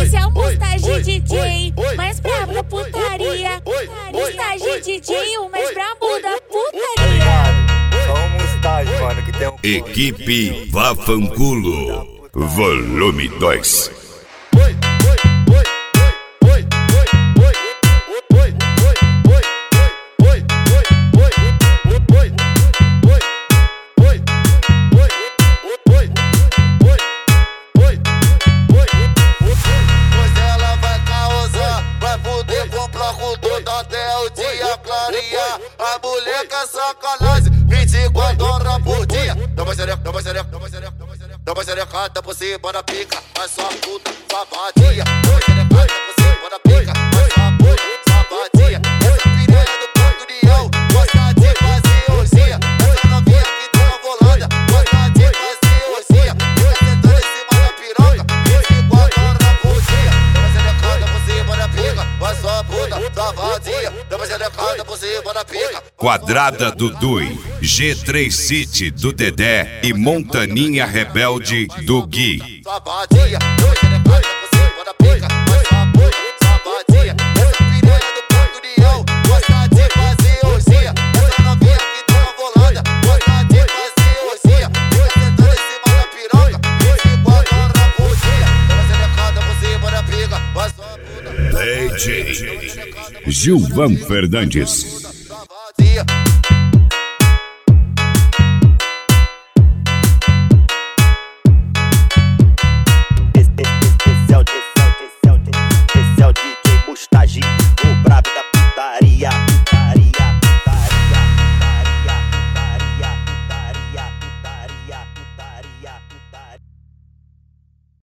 Esse é o Mustache DJ, mais brabo da putaria. Mustache DJ, o mais brabo da putaria. Só o Mustache, mano, que tem um... Equipe Vafanculo, volume 2. Até o dia clarear, a moleca sacanagem, 24 horas por dia. Dá uma xerecada por cima da pica, mas sua puta, sua vadia. Dá uma xerecada por cima da pica, mas sua puta, sua vadia. Essa piranha do Porto União, gosta de fazer orgia. Essa novinha que tem uma bolada, gosta de fazer orgia. Fica sentando em cima da piroca, 24 horas por dia. Dá uma xerecada por cima da pica, mas sua puta, sua vadia. Dá uma xerecada por cima da pica. Quadrada do Dui, G3 City do Dedé e Montaninha Rebelde do Gui. Sua vadia, dá uma xerecada por cima da pica, mas sua puta, sua vadia. Essa piranha do Porto União, gosta de fazer orgia. Essa novinha que tem uma bolada, gosta de fazer orgia. Fica sentando em cima da piroca, 24 horas por dia. Dá uma xerecada por cima da pica, mas sua puta. DJ Gilvan Fernandes.